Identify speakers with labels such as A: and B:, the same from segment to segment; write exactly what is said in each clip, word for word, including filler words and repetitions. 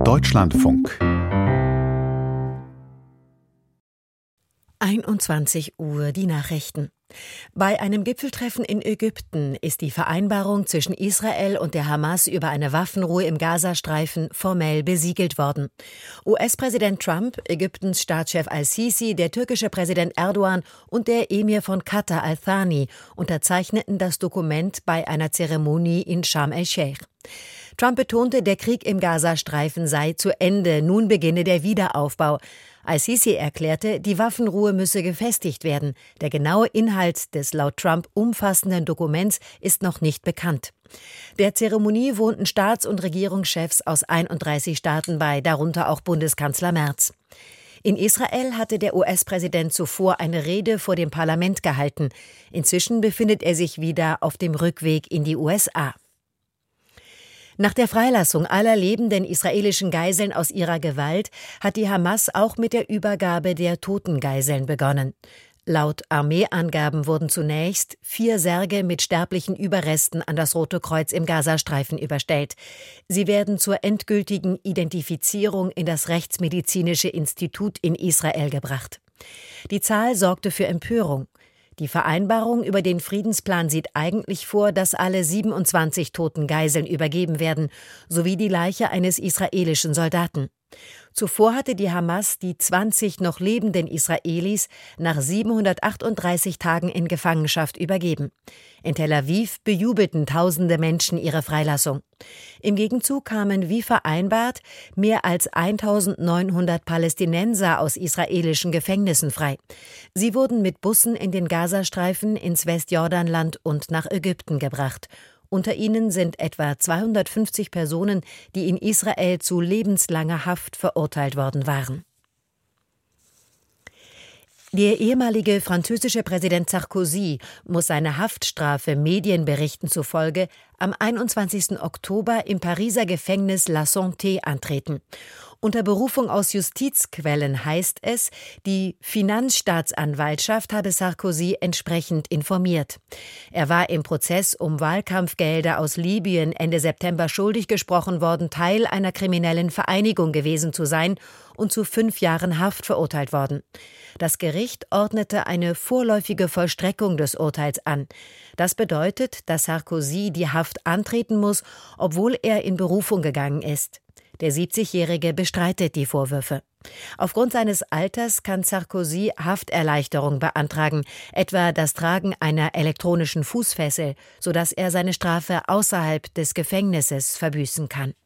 A: Deutschlandfunk.
B: einundzwanzig Uhr, die Nachrichten. Bei einem Gipfeltreffen in Ägypten ist die Vereinbarung zwischen Israel und der Hamas über eine Waffenruhe im Gazastreifen formell besiegelt worden. U S-Präsident Trump, Ägyptens Staatschef al-Sisi, der türkische Präsident Erdogan und der Emir von Katar al-Thani unterzeichneten das Dokument bei einer Zeremonie in Sharm el-Sheikh. Trump betonte, der Krieg im Gazastreifen sei zu Ende, nun beginne der Wiederaufbau. Al-Sisi erklärte, die Waffenruhe müsse gefestigt werden. Der genaue Inhalt des laut Trump umfassenden Dokuments ist noch nicht bekannt. Der Zeremonie wohnten Staats- und Regierungschefs aus einunddreißig Staaten bei, darunter auch Bundeskanzler Merz. In Israel hatte der U S-Präsident zuvor eine Rede vor dem Parlament gehalten. Inzwischen befindet er sich wieder auf dem Rückweg in die U S A. Nach der Freilassung aller lebenden israelischen Geiseln aus ihrer Gewalt hat die Hamas auch mit der Übergabe der toten Geiseln begonnen. Laut Armeeangaben wurden zunächst vier Särge mit sterblichen Überresten an das Rote Kreuz im Gazastreifen überstellt. Sie werden zur endgültigen Identifizierung in das Rechtsmedizinische Institut in Israel gebracht. Die Zahl sorgte für Empörung. Die Vereinbarung über den Friedensplan sieht eigentlich vor, dass alle siebenundzwanzig toten Geiseln übergeben werden, sowie die Leiche eines israelischen Soldaten. Zuvor hatte die Hamas die zwanzig noch lebenden Israelis nach siebenhundertachtunddreißig Tagen in Gefangenschaft übergeben. In Tel Aviv bejubelten tausende Menschen ihre Freilassung. Im Gegenzug kamen, wie vereinbart, mehr als eintausendneunhundert Palästinenser aus israelischen Gefängnissen frei. Sie wurden mit Bussen in den Gazastreifen, ins Westjordanland und nach Ägypten gebracht. Unter ihnen sind etwa zweihundertfünfzig Personen, die in Israel zu lebenslanger Haft verurteilt worden waren. Der ehemalige französische Präsident Sarkozy muss seine Haftstrafe Medienberichten zufolge am einundzwanzigsten Oktober im Pariser Gefängnis La Santé antreten. Unter Berufung aus Justizquellen heißt es, die Finanzstaatsanwaltschaft habe Sarkozy entsprechend informiert. Er war im Prozess um Wahlkampfgelder aus Libyen Ende September schuldig gesprochen worden, Teil einer kriminellen Vereinigung gewesen zu sein und zu fünf Jahren Haft verurteilt worden. Das Gericht ordnete eine vorläufige Vollstreckung des Urteils an. Das bedeutet, dass Sarkozy die Haft antreten muss, obwohl er in Berufung gegangen ist. Der siebzigjährige bestreitet die Vorwürfe. Aufgrund seines Alters kann Sarkozy Hafterleichterung beantragen, etwa das Tragen einer elektronischen Fußfessel, sodass er seine Strafe außerhalb des Gefängnisses verbüßen kann.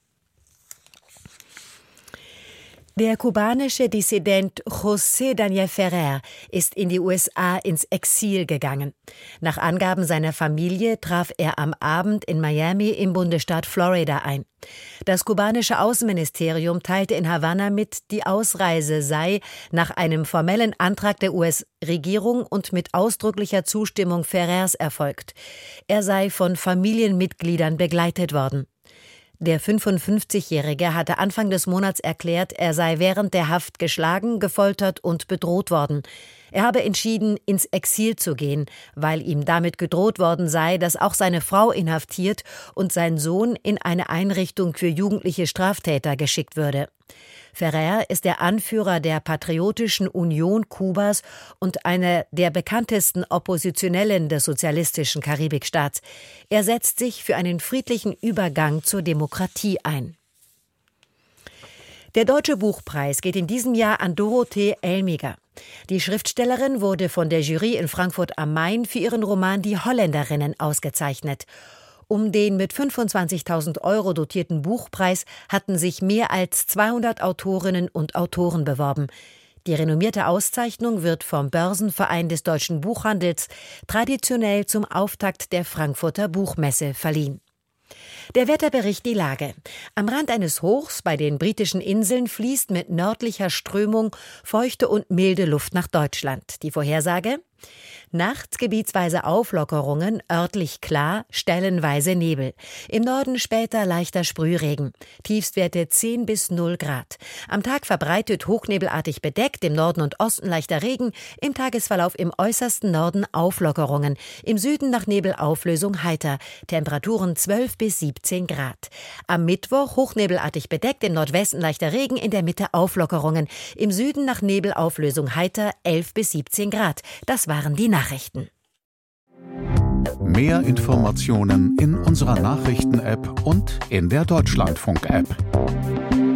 B: Der kubanische Dissident José Daniel Ferrer ist in die U S A ins Exil gegangen. Nach Angaben seiner Familie traf er am Abend in Miami im Bundesstaat Florida ein. Das kubanische Außenministerium teilte in Havanna mit, die Ausreise sei nach einem formellen Antrag der U S-Regierung und mit ausdrücklicher Zustimmung Ferrers erfolgt. Er sei von Familienmitgliedern begleitet worden. Der fünfundfünfzigjährige hatte Anfang des Monats erklärt, er sei während der Haft geschlagen, gefoltert und bedroht worden. Er habe entschieden, ins Exil zu gehen, weil ihm damit gedroht worden sei, dass auch seine Frau inhaftiert und sein Sohn in eine Einrichtung für jugendliche Straftäter geschickt würde. Ferrer ist der Anführer der Patriotischen Union Kubas und einer der bekanntesten Oppositionellen des sozialistischen Karibikstaats. Er setzt sich für einen friedlichen Übergang zur Demokratie ein. Der Deutsche Buchpreis geht in diesem Jahr an Dorothee Elmiger. Die Schriftstellerin wurde von der Jury in Frankfurt am Main für ihren Roman Die Holländerinnen ausgezeichnet. Um den mit fünfundzwanzigtausend Euro dotierten Buchpreis hatten sich mehr als zweihundert Autorinnen und Autoren beworben. Die renommierte Auszeichnung wird vom Börsenverein des deutschen Buchhandels traditionell zum Auftakt der Frankfurter Buchmesse verliehen. Der Wetterbericht die Lage. Am Rand eines Hochs bei den britischen Inseln fließt mit nördlicher Strömung feuchte und milde Luft nach Deutschland. Die Vorhersage: Nachts gebietsweise Auflockerungen, örtlich klar, stellenweise Nebel. Im Norden später leichter Sprühregen. Tiefstwerte zehn bis null Grad. Am Tag verbreitet hochnebelartig bedeckt, im Norden und Osten leichter Regen, im Tagesverlauf im äußersten Norden Auflockerungen. Im Süden nach Nebelauflösung heiter. Temperaturen zwölf bis siebzehn Grad. Am Mittwoch hochnebelartig bedeckt, im Nordwesten leichter Regen, in der Mitte Auflockerungen. Im Süden nach Nebelauflösung heiter, elf bis siebzehn Grad. Das waren die Nachrichten.
A: Mehr Informationen in unserer Nachrichten-App und in der Deutschlandfunk-App.